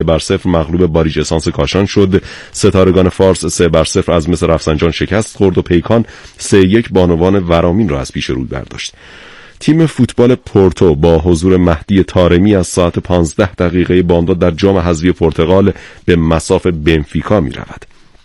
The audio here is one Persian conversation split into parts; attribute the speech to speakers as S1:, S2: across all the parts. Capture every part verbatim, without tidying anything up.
S1: بر صفر مغلوب باریج اسانس کاشان شد. ستارگان فارس سه بر صفر از مس رفسنجان شکست خورد و پیکان سه یک بانوان ورامین را از پیش روی برداشت. تیم فوتبال پورتو با حضور مهدی طارمی از ساعت پانزده دقیقه بامداد در جام حذفی پرتغال به مصاف بنفیکا می رود.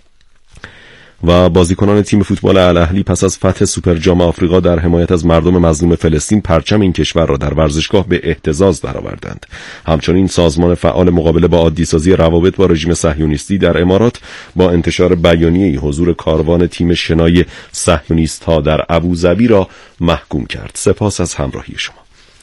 S1: و بازیکنان تیم فوتبال الاهلی پس از فتح سوپر جام آفریقا در حمایت از مردم مظلوم فلسطین پرچم این کشور را در ورزشگاه به اهتزاز درآوردند. همچنین سازمان فعال مقابله با عادی‌سازی روابط با رژیم صهیونیستی در امارات با انتشار بیانیه‌ای حضور کاروان تیم شنای صهیونیست‌ها در ابوظبی را محکوم کرد. سپاس از همراهی شما.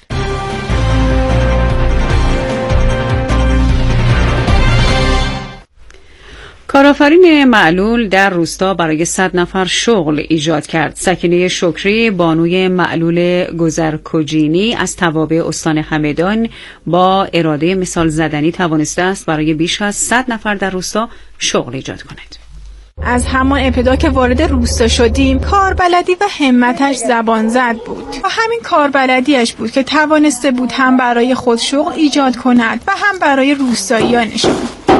S2: کارآفرین معلول در روستا برای صد نفر شغل ایجاد کرد. سکینه شکری، بانوی معلول گذرکجینی از توابع استان همدان، با اراده مثال زدنی توانسته است برای بیش از صد نفر در روستا شغل ایجاد کند.
S3: از همان ابتدا که وارد روستا شدیم، کاربلدی و همتش زبان زد بود و همین کاربلدیش بود که توانسته بود هم برای خود شغل ایجاد کند و هم برای روستاییانشان.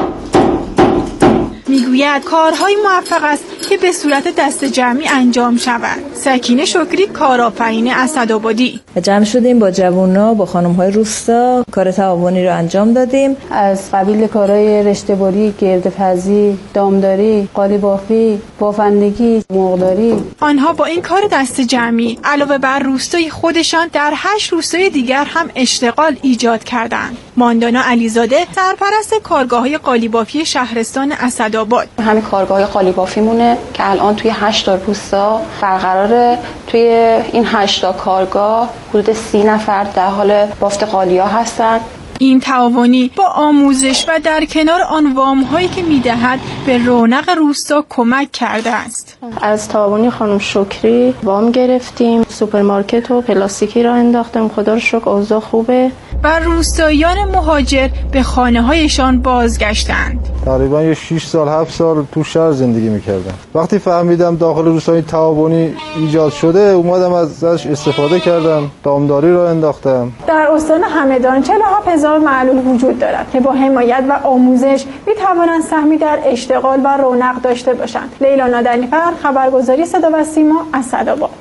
S3: میگوید کارهای موفق است که به صورت دست جمعی انجام شود. سکینه شکری، کارآفرین اسدآبادی.
S4: جمع شدیم با جوونا، با خانم‌های روستا کار تعاونی رو انجام دادیم.
S5: از قبیل کارهای رشته‌بری، گرده‌پزی، دامداری، قالیبافی، بافندگی، مرغداری.
S3: آنها با این کار دست جمعی علاوه بر روستای خودشان در هشت روستای دیگر هم اشتغال ایجاد کردند. ماندانا علیزاده، سرپرست کارگاه‌های قالیبافی شهرستان اسدآباد.
S6: همین کارگاه قالیبافی مونه که الان توی هشت تا روستا برقراره. توی این هشت تا کارگاه حدود سی نفر در حال بافت قالیا هستن.
S3: این تعاونی با آموزش و در کنار آن وام‌هایی که می‌دهد به رونق روستا کمک کرده است.
S5: از تعاونی خانم شکری وام گرفتیم، سوپرمارکت و پلاستیکی را انداختیم. خدا رو شکر اوضاع خوبه.
S3: و روستاییان مهاجر به خانه‌هایشان بازگشتند.
S7: تقریبا یه شش سال هفت سال تو شهر زندگی می‌کردم. وقتی فهمیدم داخل روستای تعاونی ایجاد شده، اومدم ازش استفاده کردم، دامداری را انداختم.
S3: در استان همدان چهل و هفت هزار معلول وجود دارد که با حمایت و آموزش می‌توانند سهمی در اشتغال و رونق داشته باشند. لیلا نادرنیفر، خبرگزاری صدا و سیما، اسدآباد.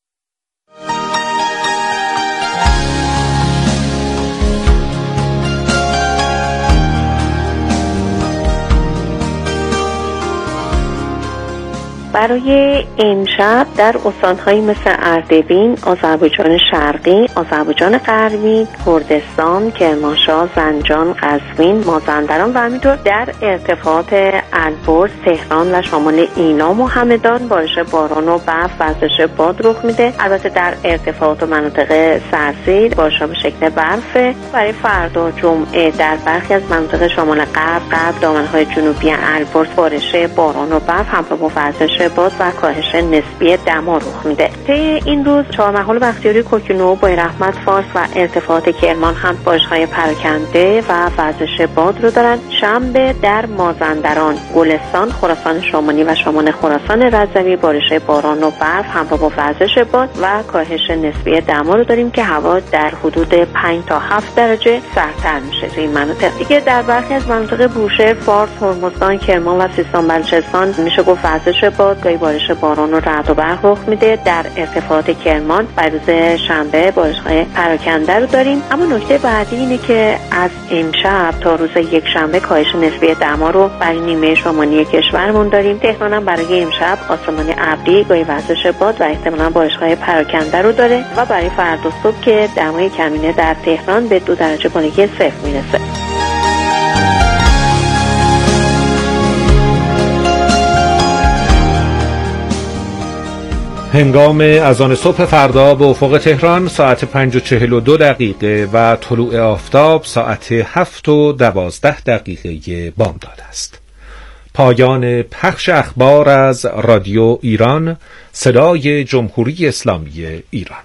S8: برای امشب در استان‌هایی مثل اردبیل، آذربایجان شرقی، آذربایجان غربی، کردستان، کرمانشاه، زنجان، قزوین، مازندران و همینطور در ارتفاعات البرز، تهران و شمال ایلام و همدان بارش باران و برف و وزش باد رخ میده. البته در ارتفاعات و مناطق سرزیر بارش‌ها به شکل برفه. برای فردا جمعه در برخی از مناطق شمال غرب، غرب دامنه‌های جنوبی البرز بارش باران و برف همراه با وزش باد و کاهش نسبی دما رخ میده. طی این روز چهارمحال بختیاری، کوکنو، بویراحمد، فارس و ارتفاعات کرمان هم بارش‌های پراکنده و وزش باد رو دارن. شنبه در مازندران، گلستان، خراسان شمالی و شمال خراسان رضوی بارش باران و برف همراه با وزش باد و کاهش نسبی دما رو داریم که هوا در حدود پنج تا هفت درجه سردتر میشه توی این مناطق. دیگه در برخی از مناطق بوشهر، فارس، هرمزگان، کرمان و سیستان بلوچستان میشه گفت وزش باد گاهی بارش باران و رعد و برق رخ میده. در ارتفاعات کرمان برای روز شنبه بارش‌های پراکنده رو داریم. اما نکته بعدی اینه که از امشب تا روز یک شنبه کاهش نسبی دما رو برای نیمه شمالی کشورمون داریم. تهران هم برای امشب آسمان ابری، گاهی وزش باد و احتمالاً بارش‌های پراکنده رو داره و برای فردا صبح که دمای کمینه در تهران به دو درجه بالای صفر میرسه.
S9: هنگام اذان صبح فردا به افق تهران ساعت پنج و چهل و دو دقیقه و طلوع آفتاب ساعت هفت و دوازده دقیقه بامداد است. پایان پخش اخبار از رادیو ایران، صدای جمهوری اسلامی ایران.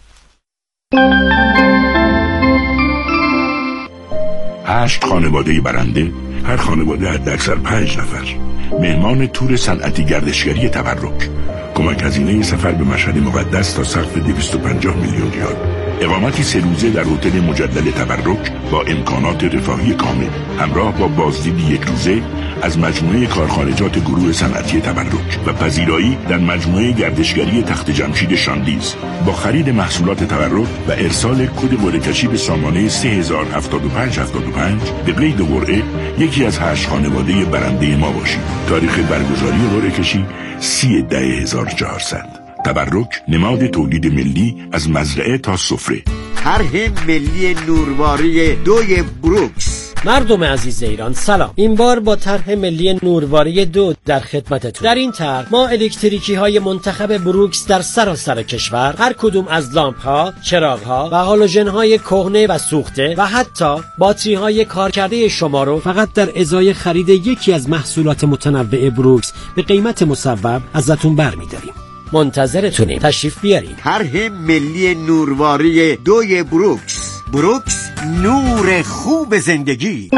S10: هشت خانواده برنده، هر خانواده حداکثر پنج نفر، مهمان تور صنعتی گردشگری تبرک، کمک هزینه سفر به مشهد مقدس تا سقف دویست و پنجاه میلیون ریال. اقامتی سه روزه در هتل مجدد تبرک با امکانات رفاهی کامل همراه با بازدید یک روزه از مجموعه کارخانجات گروه صنعتی تبرک و پذیرایی در مجموعه گردشگری تخت جمشید شاندیز با خرید محصولات تبرک و ارسال کد قرعه کشی به سامانه سه هزار و هفتاد و پنج هفتاد و پنج به قید قرعه یکی از هشت خانواده برنده ما باشید. تاریخ برگزاری قرعه کشی سی ده هزار و چهارصد. تبرک نماد تولید ملی از مزرعه تا سفره.
S11: طرح ملی نورواری دوی بروکس.
S12: مردم عزیز ایران سلام. این بار با طرح ملی نورواری دو در خدمتتون. در این طرح ما الکتریکی های منتخب بروکس در سراسر کشور هر کدوم از لامپ ها، چراغ ها و هالوژن های کهنه و سوخته و حتی باتری های کارکرده شما رو فقط در ازای خرید یکی از محصولات متنوع بروکس به قیمت مصوب ازتون برمی‌داریم. منتظرتونیم، تشریف بیارین.
S11: طرح ملی نورواری دوی بروکس. بروکس، نور خوب زندگی.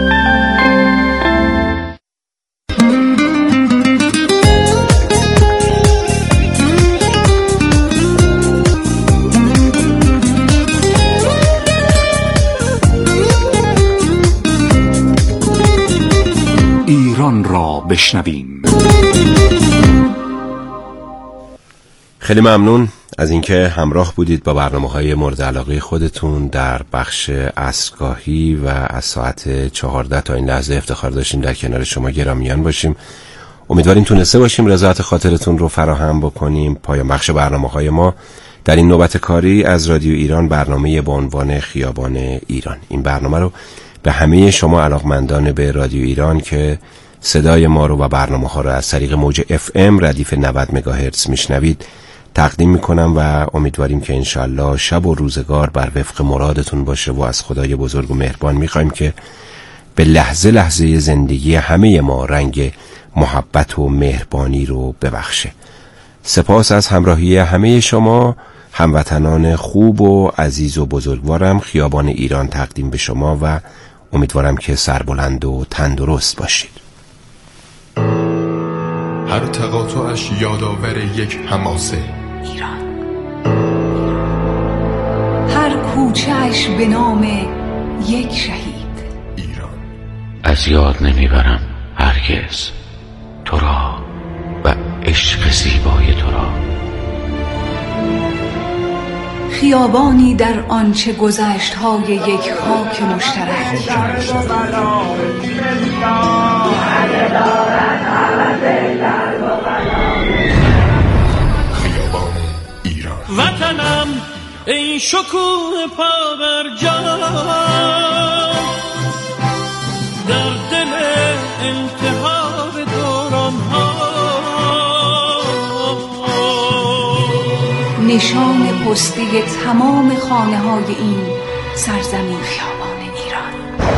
S13: ایران را بشنویم.
S1: خیلی ممنون از اینکه همراه بودید با برنامه‌های مورد علاقه خودتون در بخش عصرگاهی و از ساعت چهارده تا این لحظه افتخار داشتیم در کنار شما گرامیان باشیم. امیدواریم تونسته باشیم رضایت خاطرتون رو فراهم بکنیم. پایان بخش برنامه‌های ما در این نوبت کاری از رادیو ایران برنامه با عنوان خیابان ایران. این برنامه رو به همه شما علاقمندان به رادیو ایران که صدای ما رو و برنامه‌ها رو از طریق موج اف ام ردیف نود مگاهرتز میشنوید تقدیم میکنم و امیدواریم که انشالله شب و روزگار بر وفق مرادتون باشه و از خدای بزرگ و مهربان میخوایم که به لحظه لحظه زندگی همه ما رنگ محبت و مهربانی رو ببخشه. سپاس از همراهی همه شما هموطنان خوب و عزیز و بزرگوارم. خیابان ایران تقدیم به شما و امیدوارم که سربلند و تندرست باشید.
S14: هر تقاطعش یادآور یک حماسه.
S15: ایران. هر کوچه‌اش به نام یک شهید.
S14: ایران.
S16: از یاد نمیبرم هرگز تو را و عشق زیبای تو را.
S15: خیابانی در آنچه گذشت های یک خاک مشترک.
S14: خیابان ایران.
S17: وطنم ای شکوه پابرجا در دل التهاب دوران ها،
S15: نشان پستی تمام خانه های این سرزمین خیابان ایران.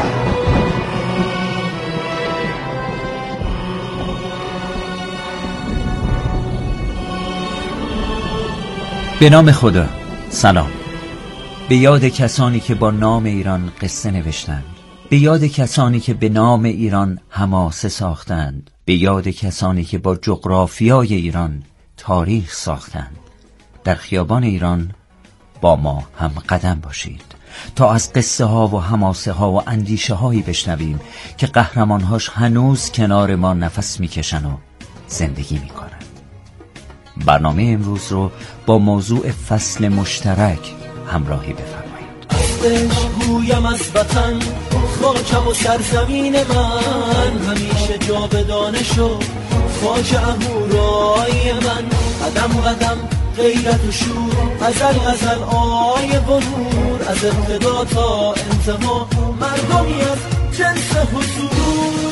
S18: به نام خدا. سلام. به یاد کسانی که با نام ایران قصه نوشتند، به یاد کسانی که به نام ایران حماسه ساختند، به یاد کسانی که با جغرافیای ایران تاریخ ساختند. در خیابان ایران با ما هم قدم باشید تا از قصه ها و حماسه ها و اندیشه هایی بشنویم که قهرمانهاش هنوز کنار ما نفس میکشن و زندگی میکنن. برنامه امروز رو با موضوع فصل مشترک همراهی بفرمایید.
S17: گویم از وطن خاکم و سرزمین من، همیشه جاودانه شد خاک اهورای من. قدم قدم غیرت و شور، ازل غزل آی و نور، از ابتدا تا انتها مردمی از جنس حضور.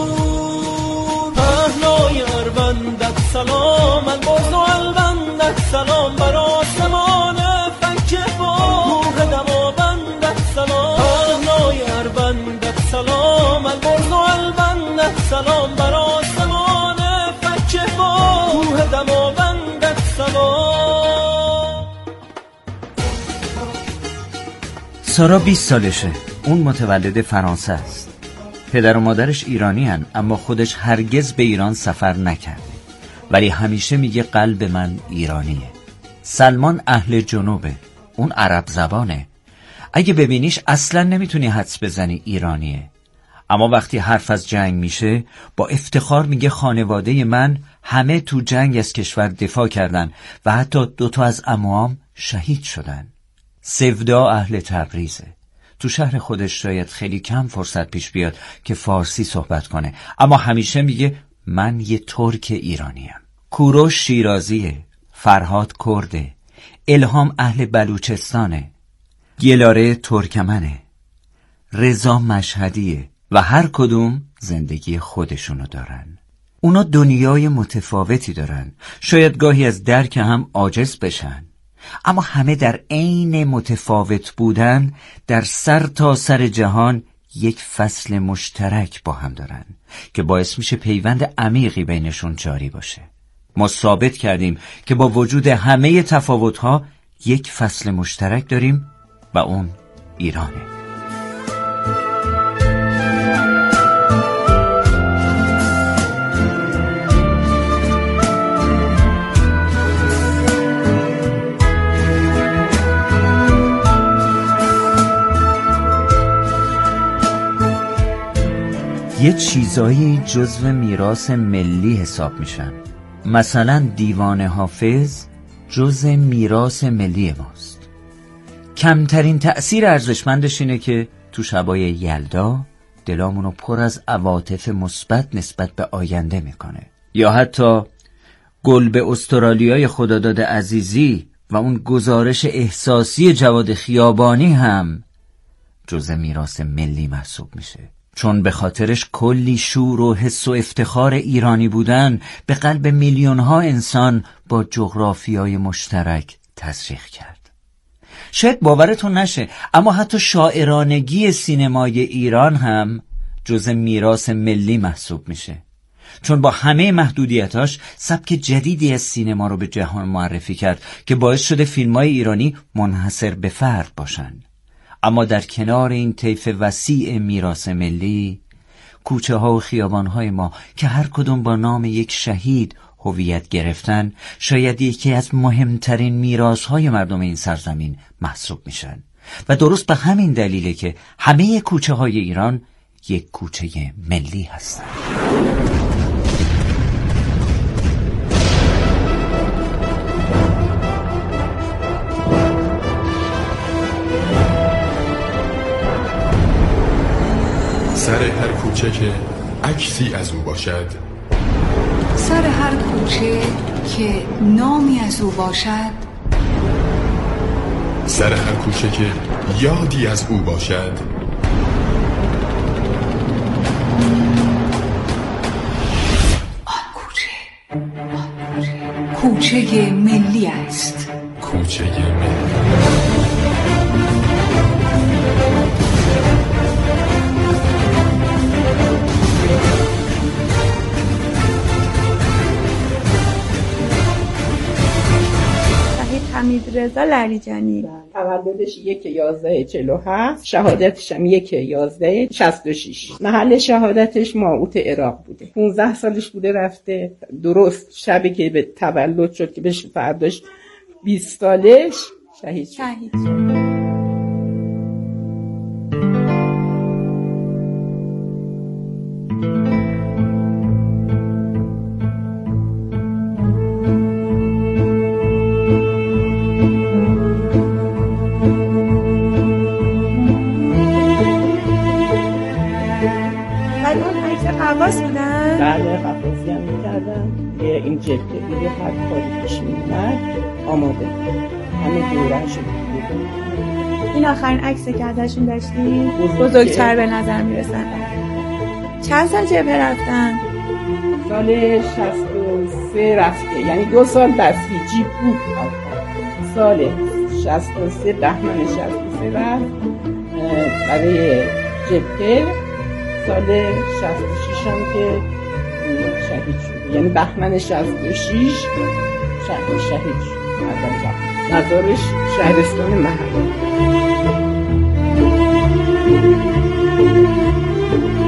S17: پهنای اربندت سلام، الباز و البندت سلام، بر آسمان فکه با روح دماوندت سلام. پهنای اربندت سلام، الباز و البندت سلام، بر آسمان فکه با روح دماوندت سلام.
S18: سارا بیست سالشه. اون متولد فرانسه است. پدر و مادرش ایرانی هن، اما خودش هرگز به ایران سفر نکرده، ولی همیشه میگه قلب من ایرانیه. سلمان اهل جنوبه. اون عرب زبانه. اگه ببینیش اصلا نمیتونی حدس بزنی ایرانیه. اما وقتی حرف از جنگ میشه با افتخار میگه خانواده من همه تو جنگ از کشور دفاع کردن و حتی دوتا از عموام شهید شدن. سودا اهل تبریزه. تو شهر خودش شاید خیلی کم فرصت پیش بیاد که فارسی صحبت کنه، اما همیشه میگه من یه ترک ایرانیم. کوروش شیرازیه، فرهاد کرده، الهام اهل بلوچستانه، گلاره ترکمنه، رضا مشهدیه و هر کدوم زندگی خودشونو دارن. اونا دنیای متفاوتی دارن، شاید گاهی از درک هم عاجز بشن، اما همه در عین متفاوت بودن در سر تا سر جهان یک فصل مشترک با هم دارن که باعث میشه پیوند عمیقی بینشون جاری باشه. ما ثابت کردیم که با وجود همه تفاوت‌ها یک فصل مشترک داریم و اون ایرانه. یه چیزایی جزو میراث ملی حساب میشن. مثلا دیوان حافظ جزء میراث ملی ماست. کمترین تأثیر ارزشمندش اینه که تو شبای یلدا دلامونو پر از عواطف مثبت نسبت به آینده میکنه. یا حتی گل به استرالیای خداداد عزیزی و اون گزارش احساسی جواد خیابانی هم جزء میراث ملی محسوب میشه، چون به خاطرش کلی شور و حس و افتخار ایرانی بودن به قلب میلیون ها انسان با جغرافیای مشترک تزریق کرد. شاید باورتون نشه، اما حتی شاعرانگی سینمای ایران هم جزء میراث ملی محسوب میشه، چون با همه محدودیتاش سبک جدیدی از سینما رو به جهان معرفی کرد که باعث شده فیلمای ایرانی منحصر به فرد باشن. اما در کنار این طیف وسیع میراث ملی، کوچه ها و خیابان های ما که هر کدوم با نام یک شهید هویت گرفتن، شاید یکی از مهمترین میراث های مردم این سرزمین محسوب میشن. و درست به همین دلیله که همه کوچه های ایران یک کوچه ملی هستن.
S14: سر هر کوچه که عکسی از او باشد،
S15: سر هر کوچه که نامی از او باشد،
S14: سر هر کوچه که یادی از او باشد،
S15: آن کوچه آن کوچه کوچه ملی است.
S14: کوچه ملی.
S19: حمیدرضا لریجانی،
S20: تولدش یک یازده چهل و هفت، شهادتش هم یک یازده شصت و شش. محل شهادتش ماعوت عراق بوده. پونزده سالش بوده رفته، درست شبی که به تولد شد که بهش فرداش بیست سالش شهید شد.
S19: شهید شد.
S20: بله، قفازی هم میکردم. این جبهه دیگه هر کاری پیش میمد آماده همه دوره شد.
S19: این آخرین عکسی که ازشون داشتیم بزرگتر به نظر میرسن. چند سال جبهه رفتن؟
S20: سال شصت و سه رفته، یعنی دو سال بسیجی بود. سال شصت و سه بهمن شصت و سه رفت برای جبهه. سال شصت و شش هم که شهید شد، یعنی بهمن شصت و شش شهید شهید شد. مزارش شهرستان محل.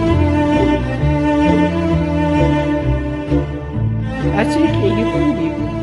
S20: بچه خیلی خوبی بود، مثلا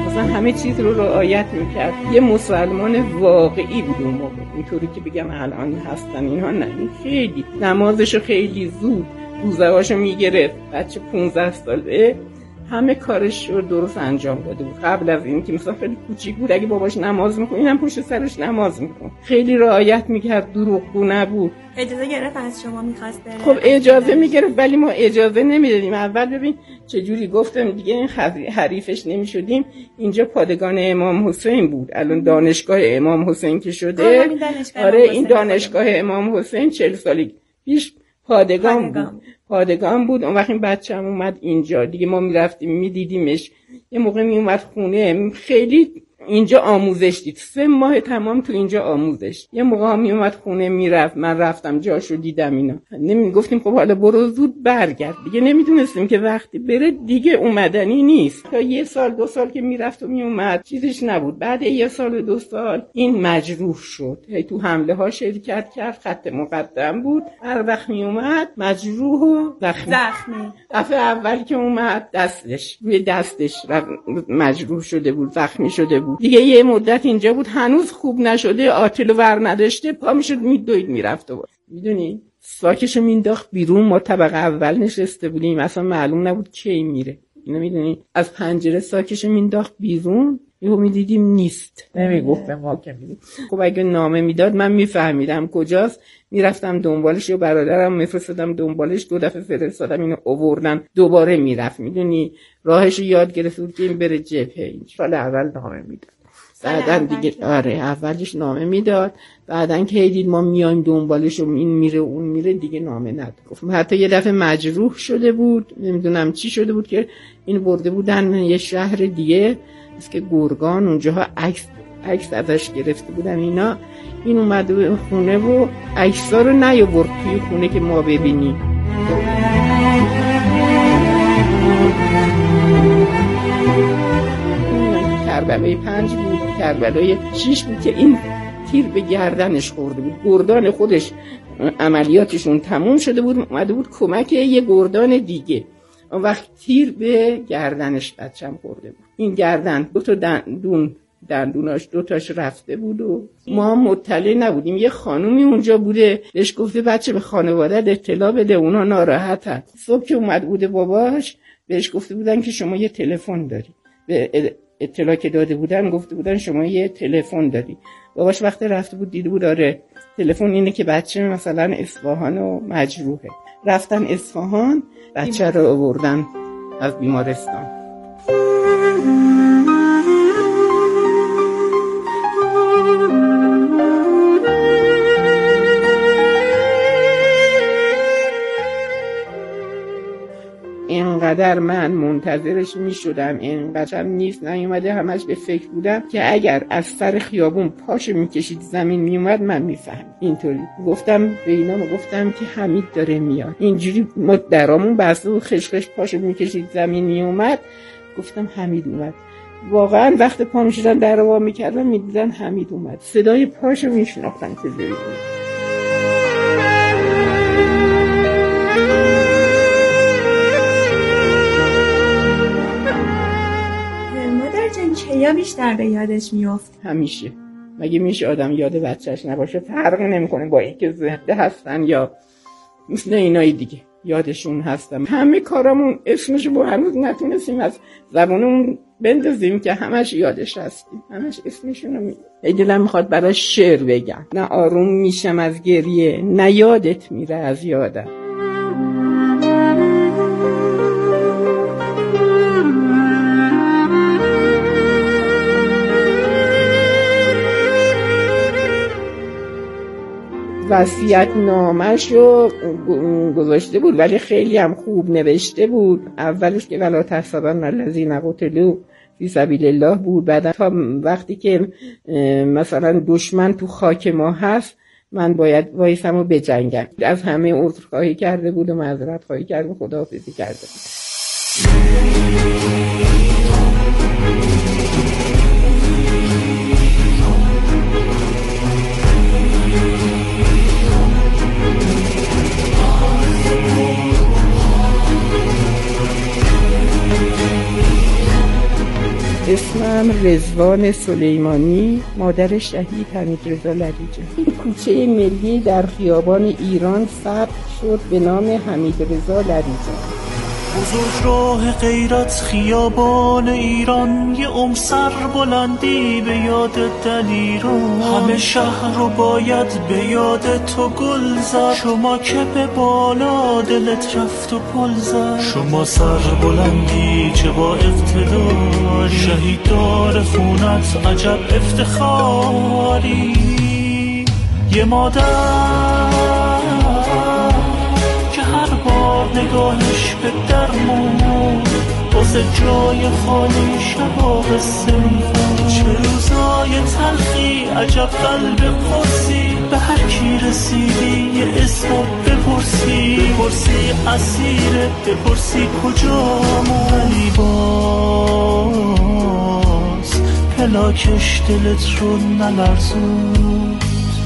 S20: همه چیز رو رعایت میکرد. یه مسلمان واقعی بود اون موقع، اینطوری که بگم الان هستن اینها نه. این خیلی نمازشو خیلی زود روزه‌هاشو میگرفت. بچه پونزده ساله همه کارش رو درست انجام داده بود. قبل از این که مثلا خیلی کوچیک بود اگه باباش نماز میخونه اینم پشت سرش نماز میخونه. خیلی رعایت میکرد، دروغگو نبود.
S19: اجازه گرفت از شما میخواست بره؟
S20: خب اجازه میگرفت ولی ما اجازه نمیدادیم. اول ببین چجوری گفتم دیگه این حریفش نمیشدیم. اینجا پادگان امام حسین بود، الان دانشگاه امام حسین که شده. آره این دانشگاه امام حسین چهل سالی پیش پادگان بود. پادگان بود. اون وقت این بچه‌م اومد اینجا دیگه ما میرفتیم میدیدیمش. یه موقع میومد خونه خیلی اینجا آموزش دید، سه ماه تمام تو اینجا آموزش. یه موقع هم میومد خونه میرفت، من رفتم جاشو دیدم. اینا نمیگفتیم خب حالا برو زود برگرد، دیگه نمیدونستیم که وقتی بره دیگه اومدنی نیست. تا یه سال دو سال که میرفت و میومد چیزش نبود. بعد یه سال دو سال این مجروح شد، هی تو حمله ها شرکت کرد، خط مقدم بود. هر وقت میومد مجروح و زخمی.
S19: زخمی
S20: دفعه اول که اومد دستش روی دستش مجروح شده بود، زخمی شده بود. دیگه یه مدت اینجا بود، هنوز خوب نشده، آتل ور نداشته، پا میشد میدوید میرفت. و میدونی ساکشو مینداخت بیرون. ما طبقه اول نشسته بودیم، اصلا معلوم نبود کی میره. اینو میدونی از پنجره ساکشو مینداخت بیرون، یهو میدیدیم نیست. نمیگفت به ما که میدید. خب اگه نامه میداد من میفهمیدم کجاست، میرفتم دنبالش. یا برادرم میفرستادم دنبالش، دو دفعه فرستادم اینو آوردن، دوباره میرفت. میدونی راهشو یاد گرفت بود که این بره جبهه. این سال اول نامه میداد، بعدن دیگه آره اولش نامه میداد، بعدن که دید ما میایم دنبالش و این میره اون میره دیگه نامه نداد. گفتم حتی یه دفعه مجروح شده بود، نمیدونم چی شده بود که این برده بودن یه شهر دیگه است که گرگان، اونجاها عکس عکس ازش گرفته بودن اینا. این اومده به خونه و عکس‌ها رو نیاورد توی خونه که ما ببینیم. کربلای پنج بود، کربلای شیش بود که این تیر به گردنش خورده بود. گردان خودش عملیاتشون تموم شده بود، اومده بود کمک یه گردان دیگه. اون وقت تیر به گردنش بچم خورده بود. این گردن دو تا دندون دندوناش دو تاش رفته بود و ما مطلع نبودیم. یه خانومی اونجا بوده، بهش گفته بچه به خانواده‌ات اطلاع بده، اونا ناراحتن. صبح که اومد بوده باباش بهش گفته بودن که شما یه تلفن داری. به اطلاع که داده بودن گفته بودن شما یه تلفن داری. باباش وقتی رفته بود دیده بود آره تلفن اینه که بچه مثلا اصفهان و مجروحه. رفتن اصفهان، بچه رو آوردن از بیمارستان. اینقدر من منتظرش می شدم، اینقدر هم نیست نیومده، همش به فکر بودم که اگر از سر خیابون پاشو می کشید زمین می اومد من می فهم. اینطوری گفتم به اینا، گفتم که حمید داره میاد. اینجوری ما درامون بسته و خشخش پاشو می کشید زمین می اومد. گفتم حمید اومد. واقعا وقت پا می شدن در وا می کردن می دیدن حمید اومد. صدای پاشو می شناختن که زیر بود.
S19: یا بیشتر به یادش میافت؟
S20: همیشه. مگه میشه آدم یاد بچهش نباشه؟ فرق نمیکنه با اینکه زنده هستن یا مثل اینای دیگه یادشون هستم. همه کارامون اسمشو با هنوز نتونستیم از زبانمون بندازیم که همش یادش هستیم، همش اسمشونو می دلم میخواد براش شعر بگم. نه آروم میشم از گریه، نه یادت میره از یادم. وصیت نامه‌شو گذاشته بود ولی خیلی هم خوب نوشته بود. اولش که ولا تحسبن الذین قتلوا فی سبیل الله بود، بعد تا وقتی که مثلا دشمن تو خاک ما هست من باید وایسم و بجنگم. از همه عذرخواهی کرده بود و معذرت خواهی کرده و خداحافظی کرده بود. اسمم رضوان سلیمانی، مادر شهید حمیدرضا لریجه. این کوچه ملی در خیابان ایران ثبت شد به نام حمیدرضا لریجه.
S17: بزرگ راه غیرت خیابان ایران، یه عمر سر بلندی به یاد دلیران، همه شهر رو باید به یاد تو گل زد، شما که به بالا دلت رفت و پل زد، شما سر بلندی چه با اقتداری، شهید دار خونت عجب افتخاری. یه مادر نگاهش به درمون واسه جای خالی شبا قصه میخون، چه روزای تلخی عجب قلب قرصی، به هر کی رسیدی یه اسم بپرسی، بپرسی اسیره بپرسی کجامون، ولی باز پلاکش دلت رو نلرزون.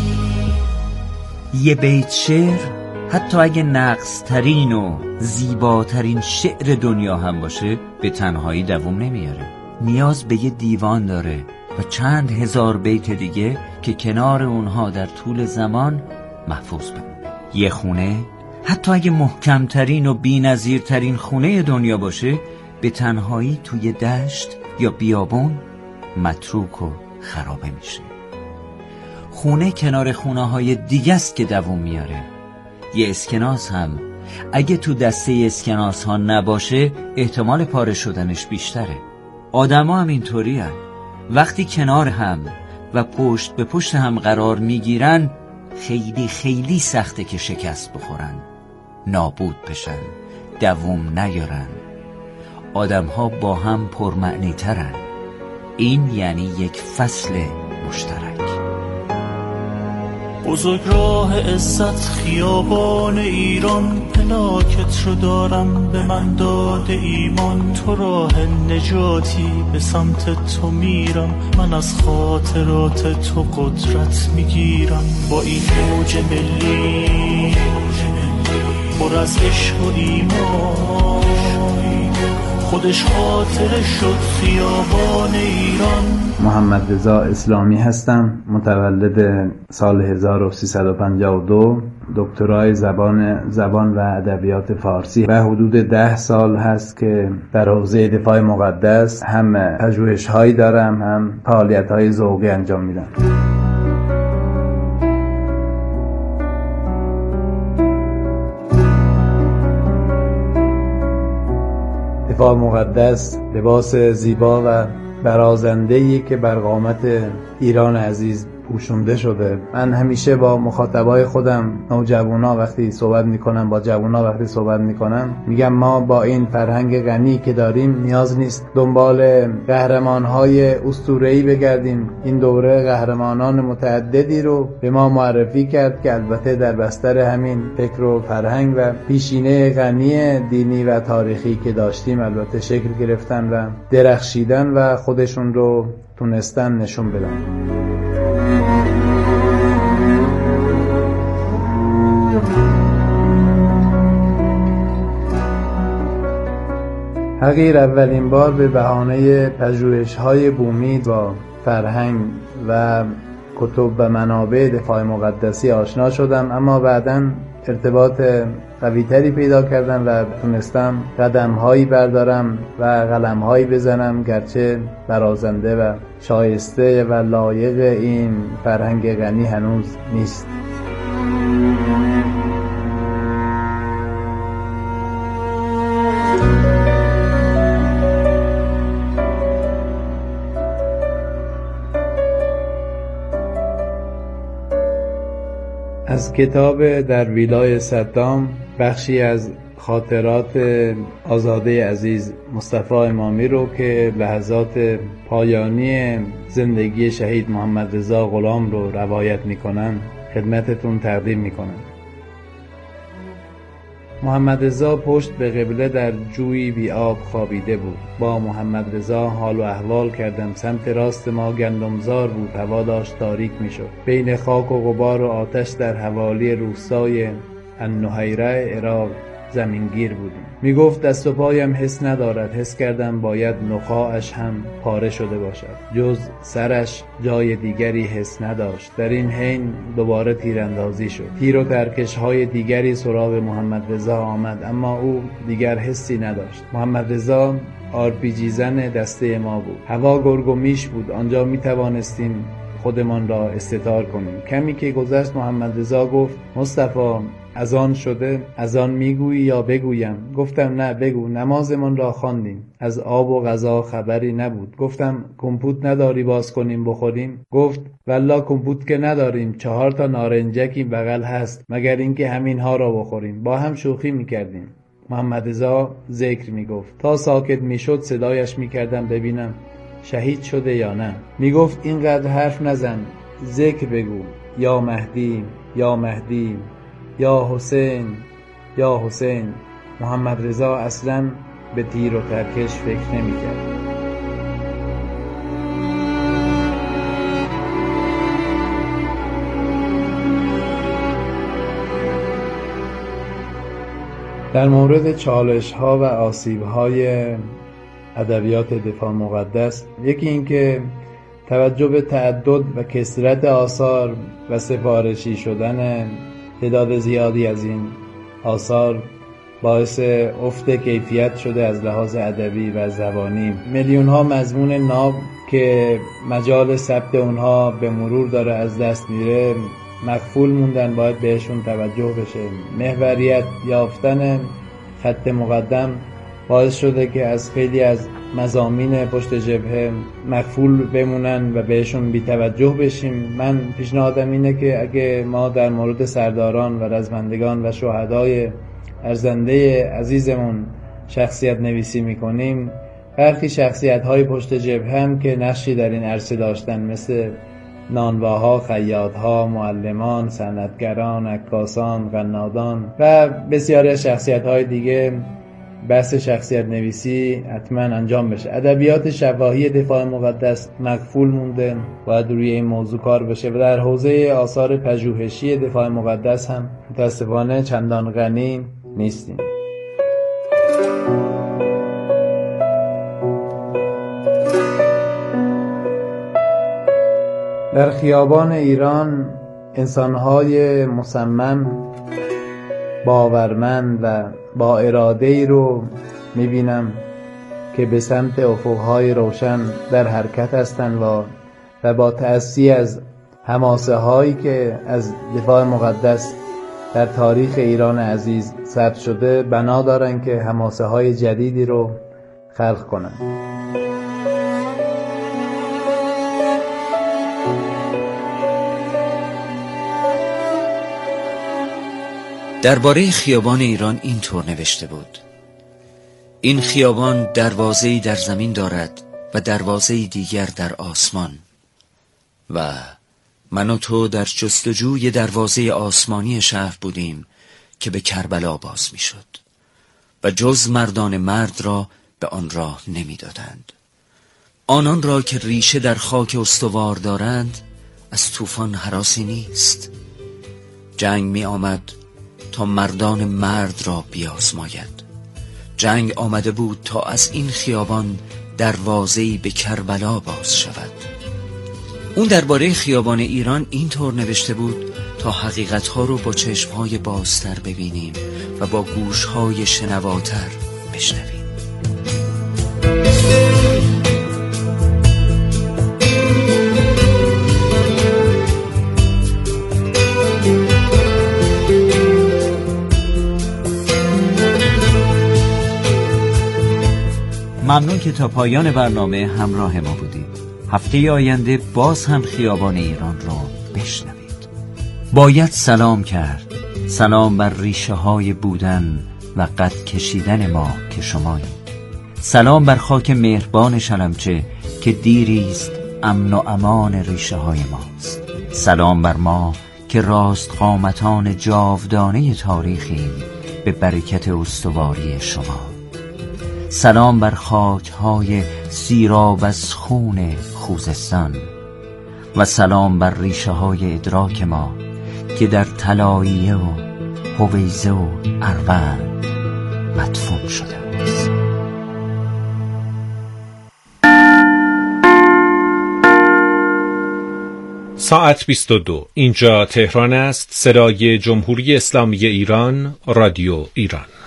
S18: یه بیت شعر حتی اگه نقص ترین و زیباترین شعر دنیا هم باشه به تنهایی دوام نمیاره، نیاز به یه دیوان داره و چند هزار بیت دیگه که کنار اونها در طول زمان محفوظ بمونه. یه خونه حتی اگه محکمترین و بی‌نظیرترین خونه دنیا باشه به تنهایی توی دشت یا بیابون متروک و خرابه میشه. خونه کنار خونه های دیگه است که دوام میاره. یه اسکناس هم اگه تو دسته اسکناس ها نباشه احتمال پاره شدنش بیشتره. آدم ها هم اینطوری هن. وقتی کنار هم و پشت به پشت هم قرار میگیرن خیلی خیلی سخته که شکست بخورن، نابود بشن، دوام نیارن. آدم ها با هم پرمعنی ترن. این یعنی یک فصل مشترک.
S17: بزرگ راه عزت خیابان ایران، پلاکت رو دارم به من داده ایمان، تو راه نجاتی به سمت تو میرم، من از خاطرات تو قدرت میگیرم. با این موج ملی پر از عشق و ایمان، خودش خاطره شد خیابان ایران.
S21: محمد رضا اسلامی هستم، متولد سال هزار و سیصد و پنجاه و دو، دکترای زبان زبان و ادبیات فارسی و حدود ده سال هست که در حوزه دفاع مقدس هم پژوهش‌هایی دارم هم فعالیت‌های ذوقی انجام میدم. دفاع مقدس لباس زیبا و برازنده‌ای که بر قامت ایران عزیز پوشونده شده. من همیشه با مخاطبای خودم، نوجوانا وقتی صحبت میکنم، با جوانا وقتی صحبت میکنم، میگم ما با این فرهنگ غنی که داریم نیاز نیست دنبال قهرمانهای اسطوره‌ای بگردیم. این دوره قهرمانان متعددی رو به ما معرفی کرد که البته در بستر همین فکر و فرهنگ و پیشینه غنی دینی و تاریخی که داشتیم البته شکل گرفتن و درخشیدن و خودشون رو تونستن نشون بدن. حقیر اولین بار به بهانه پژوهش‌های بومی با فرهنگ و کتب و منابع دفاع مقدسی آشنا شدم، اما بعداً ارتباط قوی‌تری پیدا کردم و تونستم قدم‌هایی بردارم و قلم‌هایی بزنم، گرچه برازنده و شایسته و لایق این فرهنگ غنی هنوز نیست. از کتاب در ویلای صدام بخشی از خاطرات آزاده عزیز مصطفی امامی رو که لحظات پایانی زندگی شهید محمد رضا غلام رو روایت میکنن خدمتتون تقدیم میکنن. محمد رضا پشت به قبله در جویی بی آب خوابیده بود. با محمد رضا حال و احوال کردم. سمت راست ما گندمزار بود، هوا داشت تاریک میشد. بین خاک و غبار و آتش در حوالی روستای النهیره عراق زمینگیر بودیم. میگفت دست و پایم حس ندارد. حس کردم باید نخاعش هم پاره شده باشد. جز سرش جای دیگری حس نداشت. در این حین دوباره تیراندازی شد. تیر و ترکش های دیگری سراغ محمد رضا آمد، اما او دیگر حسی نداشت. محمد رضا آر پی جی زن دسته ما بود. هوا گرگ و میش بود. آنجا می توانستیم خودمان را استتار کنیم. کمی که گذشت محمد رضا گفت مصطفی از آن شده، از آن میگویی یا بگویم؟ گفتم نه بگو. نمازمان را خواندیم. از آب و غذا خبری نبود. گفتم کمپوت نداری باز کنیم بخوریم؟ گفت والله کمپوت که نداریم، چهار تا نارنجکی بغل هست، مگر اینکه همین ها را بخوریم. با هم شوخی میکردیم. محمد رضا ذکر میگفت. تا ساکت میشد صدایش میکردم ببینم شهید شده یا نه. میگفت اینقدر حرف نزن، ذکر بگو. یا مهدی، یا مهدی، یا حسین، یا حسین. محمد رضا اصلاً به تیر و ترکش فکر نمی کرد. در مورد چالش ها و آسیب های ادبیات دفاع مقدس، یکی این که توجه به تعدد و کثرت آثار و سفارشی شدن تعداد زیادی از این آثار باعث افت کیفیت شده از لحاظ ادبی و زبانی. میلیون ها مضمون ناب که مجال ثبت اونها به مرور داره از دست میره مغفول موندن، باید بهشون توجه بشه. محوریت یافتن خط مقدم باعث شده که از خیلی از مضامین پشت جبهه مغفول بمونن و بهشون بی توجه بشیم. من پیشنهادم اینه که اگه ما در مورد سرداران و رزمندگان و شهدای ارزنده عزیزمون شخصیت نویسی میکنیم، برخی شخصیت های پشت جبهه هم که نقشی در این عرصه داشتن، مثل نانواها، خیاطها، معلمان، صنعتگران، عکاسان، قنادان و بسیاری از شخصیت های دیگه، بحث شخصیت نویسی حتما انجام بشه. ادبیات شفاهی دفاع مقدس مغفول مونده، باید روی این موضوع کار بشه و در حوزه آثار پژوهشی دفاع مقدس هم متاسفانه چندان غنی نیستیم. در خیابان ایران انسان‌های مصمم، باورمند و با اراده‌ای رو می‌بینم که به سمت افق‌های روشن در حرکت هستند و و با تأسی از حماسه هایی که از دفاع مقدس در تاریخ ایران عزیز ثبت شده بنا دارن که حماسه های جدیدی رو خلق کنن.
S18: درباره خیابان ایران این طور نوشته بود: این خیابان دروازه‌ای در زمین دارد و دروازه‌ای دیگر در آسمان، و من و تو در جستجوی دروازه آسمانی شهر بودیم که به کربلا باز می شد و جز مردان مرد را به آن راه نمی دادند. آنان را که ریشه در خاک استوار دارند از طوفان هراسی نیست. جنگ می آمد تا مردان مرد را بیازماید. جنگ آمده بود تا از این خیابان دروازه‌ای به کربلا باز شود. اون درباره خیابان ایران این طور نوشته بود: تا حقیقتها رو با چشمهای بازتر ببینیم و با گوشهای شنواتر بشنویم. ممنون که تا پایان برنامه همراه ما بودید. هفته آینده باز هم خیابان ایران را بشنوید. باید سلام کرد، سلام بر ریشه های بودن و قد کشیدن ما که شمایید. سلام بر خاک مهربان شلمچه که دیریست امن و امان ریشه های ماست. سلام بر ما که راست قامتان جاودانه تاریخیم به برکت استواری شما. سلام بر خاک‌های سیراب از خون خوزستان و سلام بر ریشه‌های ادراک ما که در طلاییه و هویزه و اروند مدفون شده است.
S9: ساعت بیست و دو. اینجا تهران است. صدای جمهوری اسلامی ایران، رادیو ایران.